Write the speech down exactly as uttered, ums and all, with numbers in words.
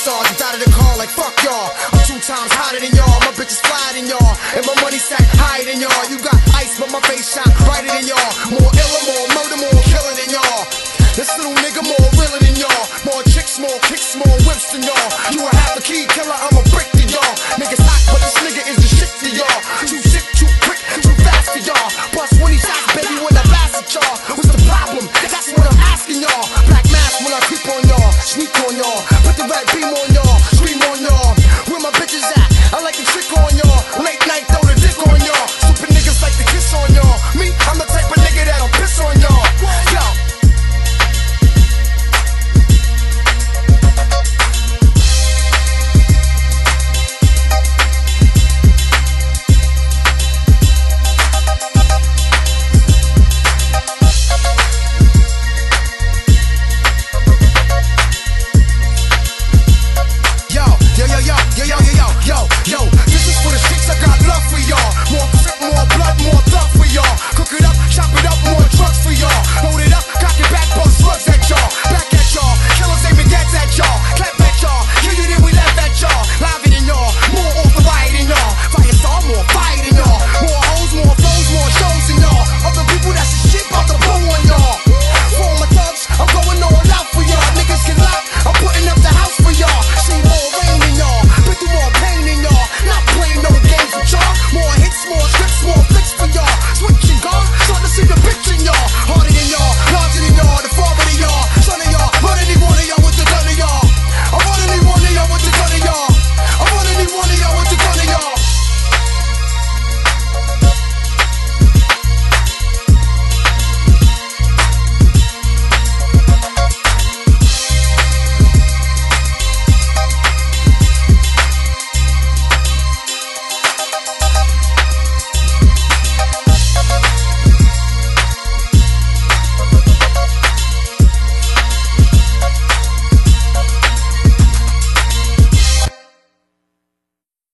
stars, I'm out of the car like fuck y'all. I'm two times hotter than y'all, my bitch is flyer than y'all, and my money sack higher than y'all. You got ice, but my face shine brighter than y'all. More iller, more murder, more killer than y'all. This little nigga more realer than y'all. More chicks, more kicks, more whips than y'all. You a half a key killer, I'm a brick to y'all. Niggas hot, but this nigga is the shit to y'all. Too sick, too quick, too fast for y'all. Plus when he shots, baby, when I blast at y'all. What's the problem? That's what I'm asking y'all. Black mask when I creep on y'all, sneak on y'all, put the red beam on y'all.